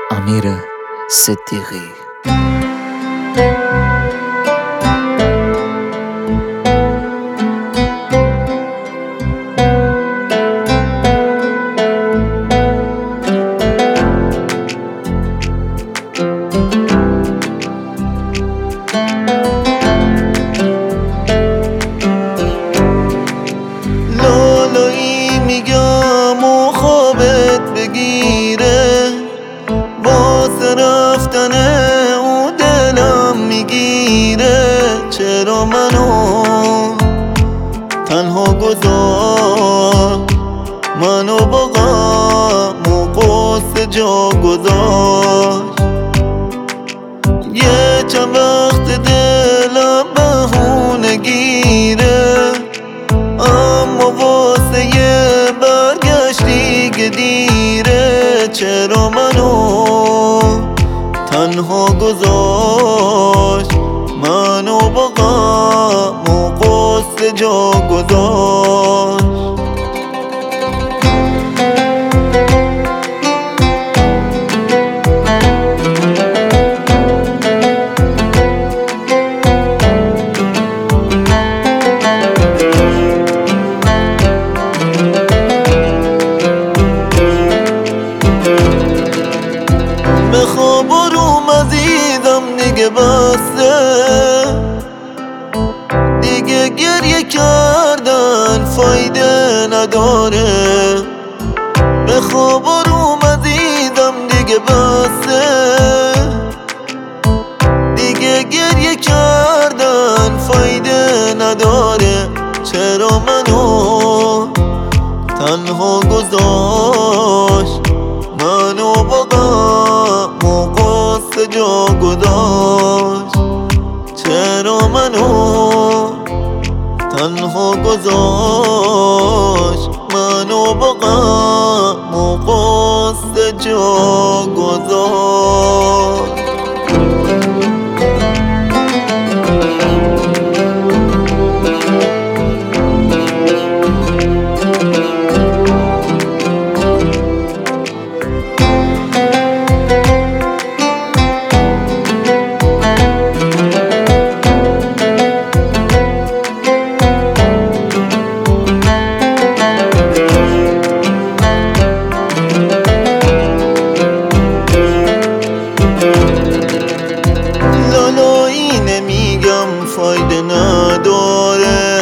امیر صدیقی. لالایی میگم و خوابت بگیره، واسه رفتن او دلم میگیره. چرا منو تنها گذار، منو با غم و غصه جا گذاشت. یه چند وقت دلم بهونه گیره، اما واسه یه برگشت دیگه دیره. چرا منو تنها گذاشت، منو با غم و غصه جا گذاشت. بخواب روم عزیزم دیگه بسته، دیگه گریه کردن فایده نداره. بخواب روم عزیزم دیگه بسته، دیگه گریه کردن فایده نداره. چرا منو تنها گذاشت، منو با غم و غصه جا گذاشت. چرا منو تنها گذاشت، منو با غم و غصه جا گذاشت. لالایی نمیگم فایده نداره،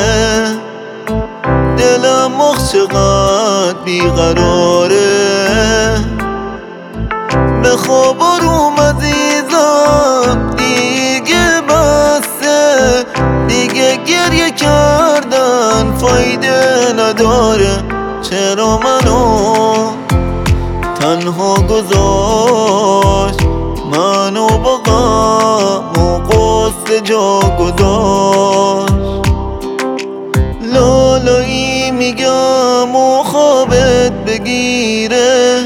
دلم مخ چقدر بیقراره. بخواب روم عزیزم دیگه بسته، دیگه گریه کردن فایده نداره. چرا منو تنها گذاشت، منو با غم و غصه جا گذاشت. لالایی میگم و خوابت بگیره،